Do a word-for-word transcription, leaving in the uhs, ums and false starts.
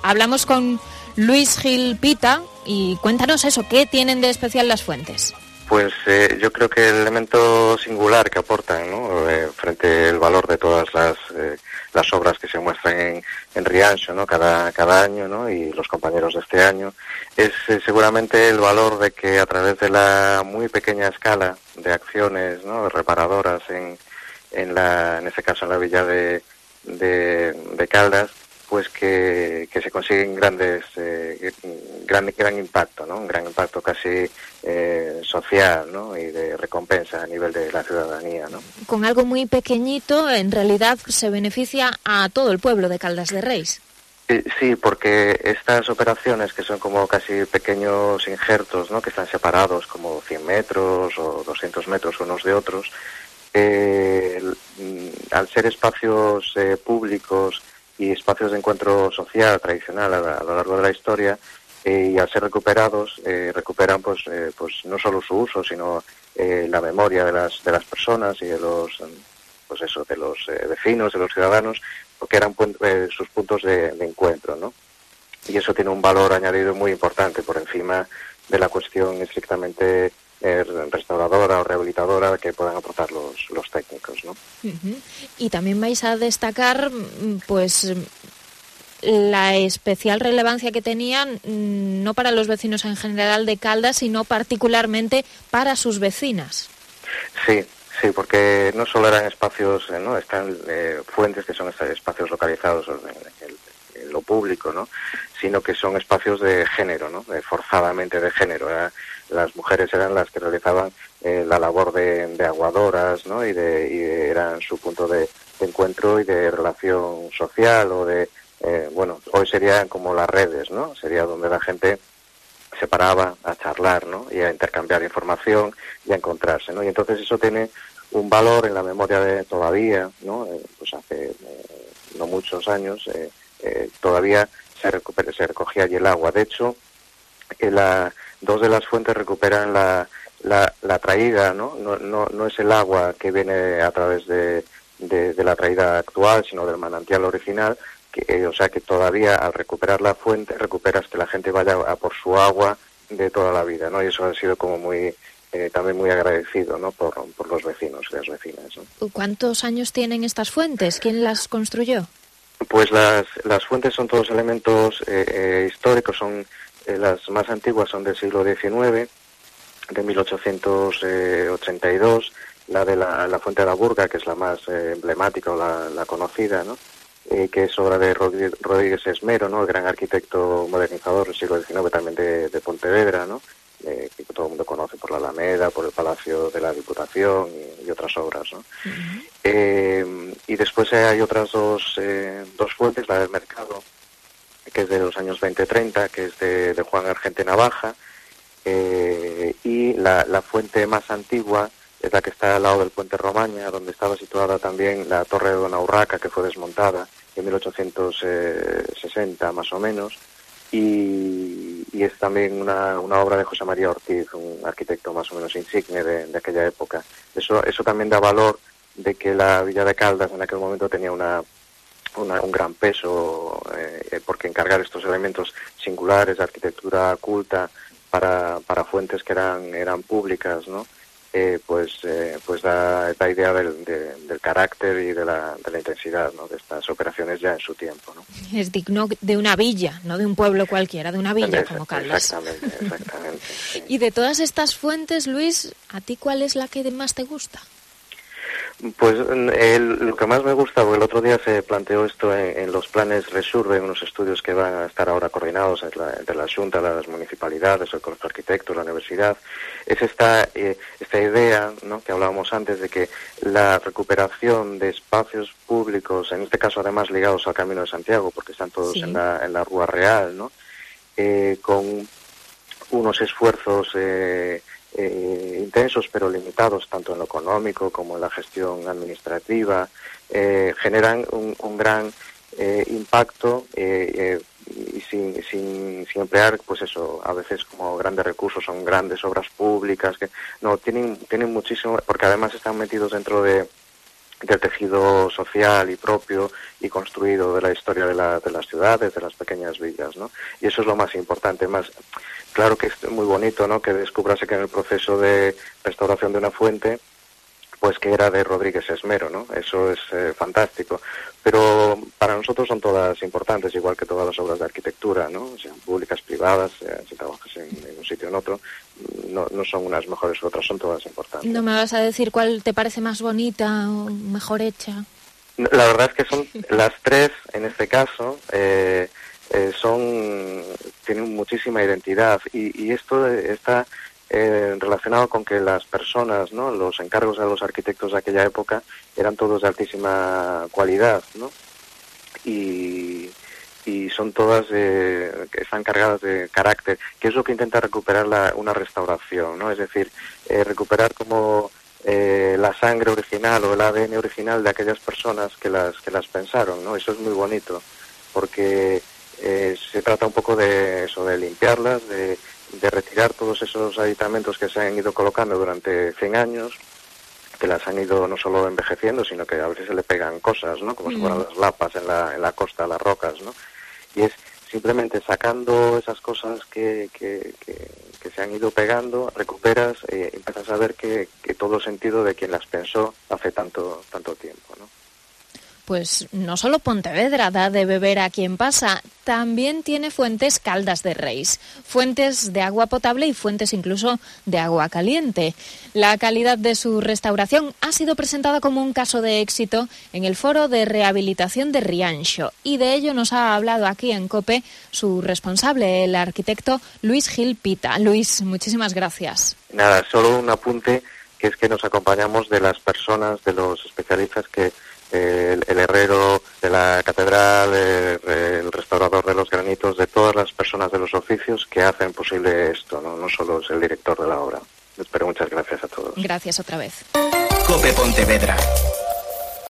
hablamos con Luis Gil Pita y cuéntanos eso, ¿qué tienen de especial las fuentes? Pues eh, yo creo que el elemento singular que aportan, ¿no? eh, frente al valor de todas las eh, las obras que se muestran en, en Rianxo, ¿no? cada cada año, ¿no? Y los compañeros de este año, es eh, seguramente el valor de que a través de la muy pequeña escala de acciones, ¿no? reparadoras en en la en este caso en la villa de de, de Caldas, pues que, que se consiguen grandes eh, gran gran impacto, ¿no? Un gran impacto casi eh, social, ¿no? Y de recompensa a nivel de la ciudadanía, ¿no? Con algo muy pequeñito, en realidad se beneficia a todo el pueblo de Caldas de Reis. Sí, sí, porque estas operaciones que son como casi pequeños injertos, ¿no? Que están separados como cien metros o doscientos metros unos de otros, eh, al ser espacios eh, públicos y espacios de encuentro social tradicional a, a lo largo de la historia, eh, y al ser recuperados, eh, recuperan pues eh, pues no solo su uso, sino eh, la memoria de las de las personas y de los pues eso de los eh, vecinos, de los ciudadanos, porque eran eh, sus puntos de, de encuentro, ¿no? Y eso tiene un valor añadido muy importante por encima de la cuestión estrictamente Eh, restauradora o rehabilitadora que puedan aportar los, los técnicos, ¿no? Uh-huh. Y también vais a destacar pues la especial relevancia que tenían no para los vecinos en general de Caldas, sino particularmente para sus vecinas. Sí, sí, porque no solo eran espacios, eh, ¿no? Están eh, fuentes que son espacios localizados en, en, en lo público, ¿no? Sino que son espacios de género, ¿no? De, forzadamente de género. ¿eh? Las mujeres eran las que realizaban eh, la labor de, de aguadoras, ¿no? Y, de, y de, eran su punto de, de encuentro y de relación social o de, eh, bueno, hoy serían como las redes, ¿no? Sería donde la gente se paraba a charlar, ¿no? Y a intercambiar información y a encontrarse, ¿no? Y entonces eso tiene un valor en la memoria de todavía, ¿no? Eh, pues hace eh, no muchos años eh, eh, todavía se, recupera, se recogía allí el agua. De hecho, eh, la dos de las fuentes recuperan la, la, la traída, ¿no? No, no, no es el agua que viene a través de, de, de la traída actual, sino del manantial original, que, eh, o sea que todavía al recuperar la fuente recuperas que la gente vaya a por su agua de toda la vida, ¿no? Y eso ha sido como muy, eh, también muy agradecido, ¿no? Por, por los vecinos y las vecinas, ¿no? ¿Cuántos años tienen estas fuentes? ¿Quién las construyó? Pues las, las fuentes son todos elementos eh, eh, históricos, son Eh, las más antiguas son del siglo diecinueve, de mil ochocientos ochenta y dos, la de la, la Fuente de la Burga, que es la más eh, emblemática o la, la conocida, ¿no? Eh, que es obra de Rodríguez Esmero, ¿no? El gran arquitecto modernizador del siglo diecinueve, también de, de Pontevedra, ¿no? Eh, que todo el mundo conoce por la Alameda, por el Palacio de la Diputación y, y otras obras, ¿no? Uh-huh. eh, y después eh, hay otras dos, eh, dos fuentes, la del Mercado, que es de los años veinte treinta, que es de, de Juan Argente Navaja, eh, y la, la fuente más antigua es la que está al lado del puente Romaña, donde estaba situada también la torre de Dona Urraca, que fue desmontada en mil ochocientos sesenta más o menos, y, y es también una, una obra de José María Ortiz, un arquitecto más o menos insigne de, de aquella época. Eso, eso también da valor de que la villa de Caldas en aquel momento tenía una Una, un gran peso, eh, porque encargar estos elementos singulares de arquitectura culta para, para fuentes que eran eran públicas, ¿no? Eh, pues eh, pues da, da idea del, de, del carácter y de la, de la intensidad, ¿no? De estas operaciones ya en su tiempo, ¿no? Es digno de una villa, no de un pueblo cualquiera, de una villa como Caldas. Exactamente, exactamente. Sí. Y de todas estas fuentes, Luis, ¿a ti cuál es la que más te gusta? Pues el, lo que más me gusta, porque el otro día se planteó esto en, en los planes Resurbe, en unos estudios que van a estar ahora coordinados entre la, entre la Xunta, las municipalidades, el Colegio de Arquitectos, la universidad, es esta eh, esta idea, ¿no? Que hablábamos antes de que la recuperación de espacios públicos, en este caso además ligados al Camino de Santiago, porque están todos sí. en la en la Rúa Real, ¿no? Eh, con unos esfuerzos eh, Eh, intensos pero limitados tanto en lo económico como en la gestión administrativa, eh, generan un, un gran eh, impacto eh, eh, y sin, sin, sin emplear pues eso, a veces como grandes recursos, son grandes obras públicas que no tienen, tienen muchísimo, porque además están metidos dentro de del tejido social y propio y construido de la historia de, la, de las ciudades, de las pequeñas villas, ¿no? Y eso es lo más importante. Más, claro que es muy bonito, ¿no?, que descubrase que en el proceso de restauración de una fuente, pues que era de Rodríguez Esmero, ¿no? Eso es eh, fantástico. Pero para nosotros son todas importantes, igual que todas las obras de arquitectura, ¿no? Sean públicas, privadas, eh, si trabajas en, en un sitio o en otro, no, no son unas mejores que otras, son todas importantes. ¿No me vas a decir cuál te parece más bonita o mejor hecha? La verdad es que son las tres, en este caso, eh, eh, son tienen muchísima identidad y, y esto está eh, relacionado con que las personas, ¿no?, los encargos a los arquitectos de aquella época eran todos de altísima cualidad, ¿no? Y, y son todas eh, que están cargadas de carácter, que es lo que intenta recuperar la, una restauración, ¿no? Es decir, eh, recuperar como eh, la sangre original o el A D N original de aquellas personas que las que las pensaron, ¿no? Eso es muy bonito, porque eh, se trata un poco de eso, de limpiarlas, de, de retirar todos esos aditamentos que se han ido colocando durante cien años, que las han ido no solo envejeciendo, sino que a veces se le pegan cosas, ¿no?, como mm. si fueran las lapas en la, en la costa, las rocas, ¿no? Y es simplemente sacando esas cosas que, que, que, que se han ido pegando, recuperas y eh, empiezas a ver que, que todo sentido de quien las pensó hace tanto, tanto tiempo, ¿no? Pues no solo Pontevedra da de beber a quien pasa, también tiene fuentes Caldas de Reis, fuentes de agua potable y fuentes incluso de agua caliente. La calidad de su restauración ha sido presentada como un caso de éxito en el Foro de Rehabilitación de Rianxo y de ello nos ha hablado aquí en COPE su responsable, el arquitecto Luis Gil Pita. Luis, muchísimas gracias. Nada, solo un apunte, que es que nos acompañamos de las personas, de los especialistas que El, el herrero de la catedral, el, el restaurador de los granitos, de todas las personas de los oficios que hacen posible esto, no, no solo es el director de la obra. Pero muchas gracias a todos. Gracias otra vez. COPE Pontevedra.